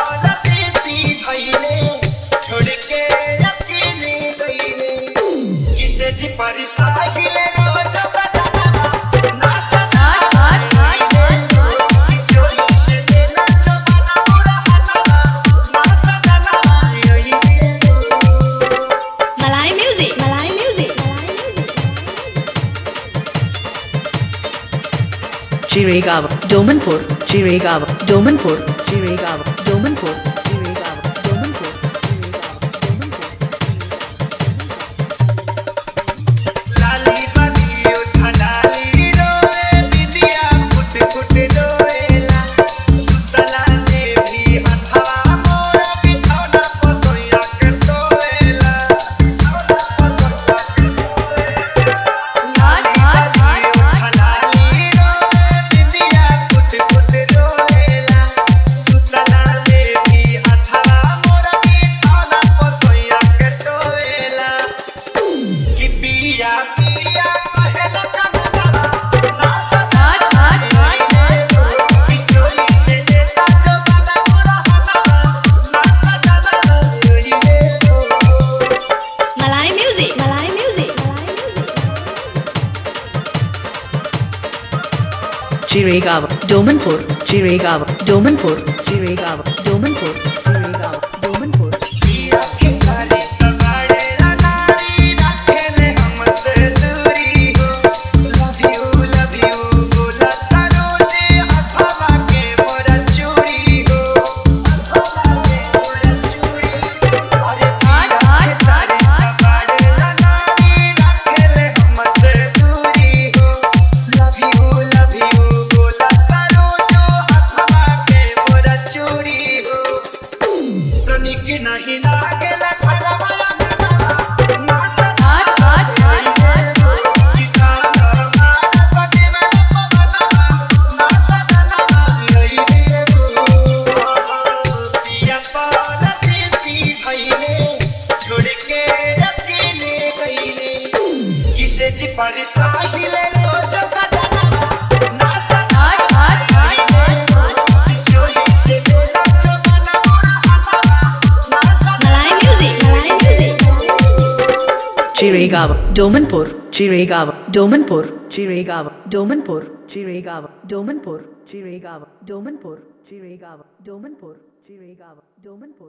परदेसी भइले छोड़ के अकेले गइले किसे जी परिसाहिले रोज बदनामा ना सदा चोरी से देना जो बना बुरा हलवा ना सदा Malay music, Malay music. Chiragawa, Domanpur, Chiragawa, Domanpur, Chiragawa, Domanpur, Chiragawa, Domanpur, लाली बाली उठा डाली रोए बिंदिया फुट फुट रोएला सुतला ने भी हथवा मोरा बिछौना पसोइया के टोएला बिछौना पसोइया के टोएला लाली बाली उठा डाली रोए बिंदिया फुट फुट रोएला सुतला ने भी हथवा मोरा बिछौना पसोइया के टोएला कि पिया पिया कहला कनवा ना सदा कि चोरी से देता जो बना बुरा हलवा ना सदा रोइले Malay music, Malay music. Chiragawa, Domanpur, Chiragawa, Domanpur, Chiragawa, Domanpur, Chiragawa, Domanpur. पिया के सारे कबाड़े नारी रखेले हमसे दूरी हो लव यू बोला करो जे हथवा के मोरा चूड़ी हो हथवा के मोरा चूड़ी अरे पिया के सारे कबाड़े नारी रखेले हमसे दूरी हो लव यू बोला करो जो हथवा के मोरा चूड़ी हो तनिक नहीं लागेला खरवा ना सदा कि काला मार पटे में पवनवा ना सदा रोइले पिया परदेसी भइले छोड़ के अकेले गइले किसे जी परिसाहिले रोज बदनामा ना सदा चोरी से देना जो बना बुरा हलवा ना सदा Malay music, Malay music. Chiragawa, Domanpur, Chiragawa, Domanpur, Chiragawa, Domanpur, Chiragawa, Domanpur, Chiragawa, Domanpur, Chiragawa, Domanpur, Chiragawa, Domanpur.